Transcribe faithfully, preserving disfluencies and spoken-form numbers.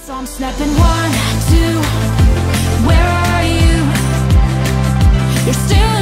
So I'm snapping one, two, where are you? You're still